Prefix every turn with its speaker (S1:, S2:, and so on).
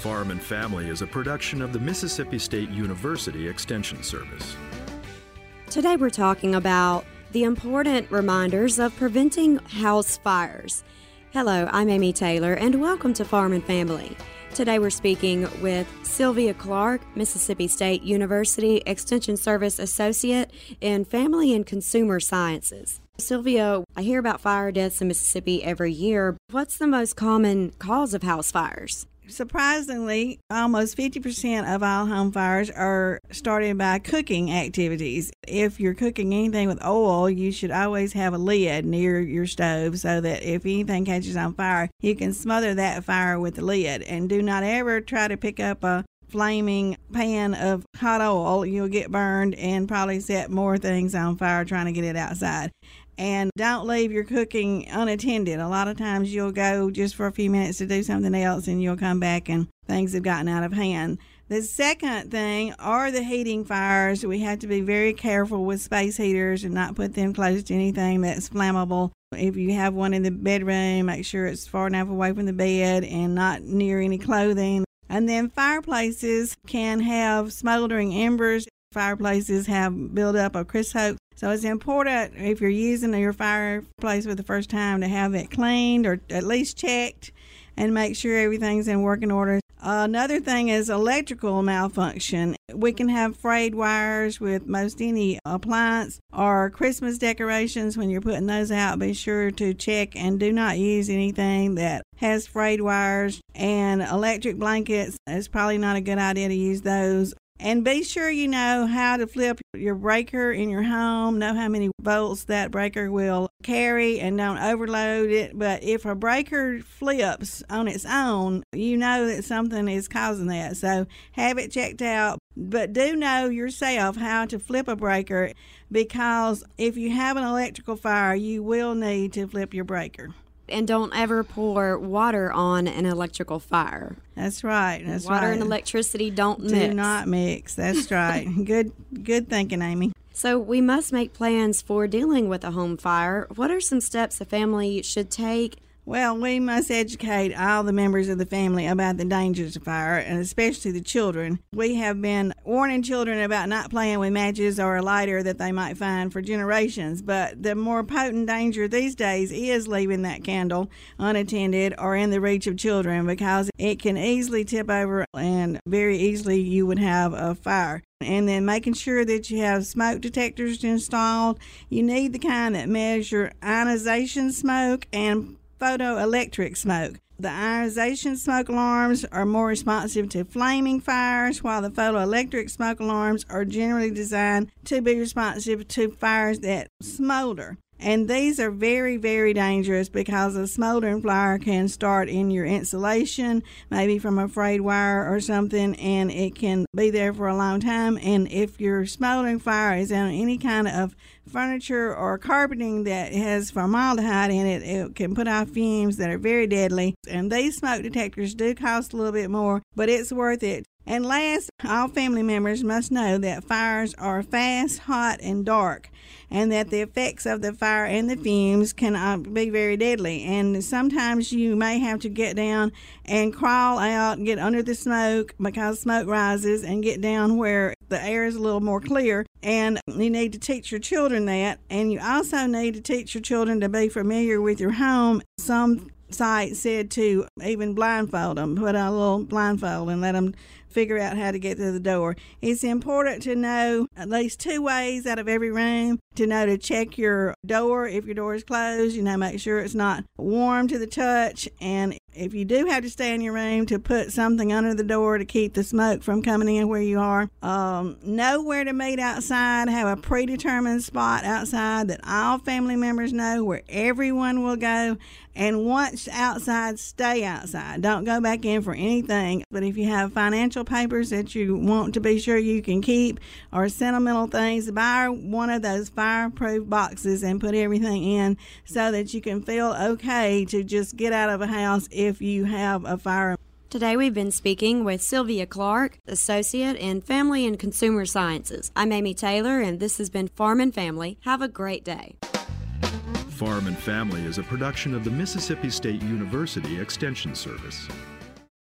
S1: Farm and Family is a production of the Mississippi State University Extension Service.
S2: Today we're talking about the important reminders of preventing house fires. Hello, I'm Amy Taylor, and welcome to Farm and Family. Today we're speaking with Sylvia Clark, Mississippi State University Extension Service Associate in Family and Consumer Sciences. Sylvia, I hear about fire deaths in Mississippi every year. What's the most common cause of house fires?
S3: Surprisingly, almost 50% of all home fires are started by cooking activities. If you're cooking anything with oil, you should always have a lid near your stove so that if anything catches on fire, you can smother that fire with the lid. And do not ever try to pick up a flaming pan of hot oil. You'll get burned and probably set more things on fire trying to get it outside. And don't leave your cooking unattended. A lot of times you'll go just for a few minutes to do something else and you'll come back and things have gotten out of hand. The second thing are the heating fires. We have to be very careful with space heaters and not put them close to anything that's flammable. If you have one in the bedroom, make sure it's far enough away from the bed and not near any clothing. And then fireplaces can have smoldering embers. Fireplaces have buildup of creosote. So it's important if you're using your fireplace for the first time to have it cleaned or at least checked and make sure everything's in working order. Another thing is electrical malfunction. We can have frayed wires with most any appliance or Christmas decorations. When you're putting those out, be sure to check and do not use anything that has frayed wires. And electric blankets, it's probably not a good idea to use those. And be sure you know how to flip your breaker in your home, know how many volts that breaker will carry, and don't overload it. But if a breaker flips on its own, you know that something is causing that. So have it checked out. But do know yourself how to flip a breaker, because if you have an electrical fire, you will need to flip your breaker.
S2: And don't ever pour water on an electrical fire.
S3: That's right. That's right.
S2: Water and electricity don't mix.
S3: Do not mix. That's right. Good thinking, Amy.
S2: So we must make plans for dealing with a home fire. What are some steps a family should take?
S3: Well, we must educate all the members of the family about the dangers of fire, and especially the children. We have been warning children about not playing with matches or a lighter that they might find for generations, but the more potent danger these days is leaving that candle unattended or in the reach of children, because it can easily tip over and very easily you would have a fire. And then making sure that you have smoke detectors installed. You need the kind that measure ionization smoke and photoelectric smoke. The ionization smoke alarms are more responsive to flaming fires, while the photoelectric smoke alarms are generally designed to be responsive to fires that smolder. And these are very, very dangerous because a smoldering fire can start in your insulation, maybe from a frayed wire or something, and it can be there for a long time. And if your smoldering fire is on any kind of furniture or carpeting that has formaldehyde in it, it can put out fumes that are very deadly. And these smoke detectors do cost a little bit more, but it's worth it. And last, all family members must know that fires are fast, hot, and dark, and that the effects of the fire and the fumes can be very deadly. And sometimes you may have to get down and crawl out and get under the smoke because smoke rises, and get down where the air is a little more clear. And you need to teach your children that. And you also need to teach your children to be familiar with your home. Some sites said to even blindfold them, put on a little blindfold and let them figure out how to get through the door. It's important to know at least 2 ways out of every room, to know to check your door if your door is closed, make sure it's not warm to the touch, and if you do have to stay in your room, to put something under the door to keep the smoke from coming in where you are. Know where to meet outside, have a predetermined spot outside that all family members know where everyone will go, and once outside, stay outside. Don't go back in for anything. But if you have financial papers that you want to be sure you can keep, or sentimental things, buy one of those fireproof boxes and put everything in so that you can feel okay to just get out of a house if you have a fire.
S2: Today we've been speaking with Sylvia Clark, Associate in Family and Consumer Sciences. I'm Amy Taylor, and this has been Farm and Family. Have a great day.
S1: Farm and Family is a production of the Mississippi State University Extension Service.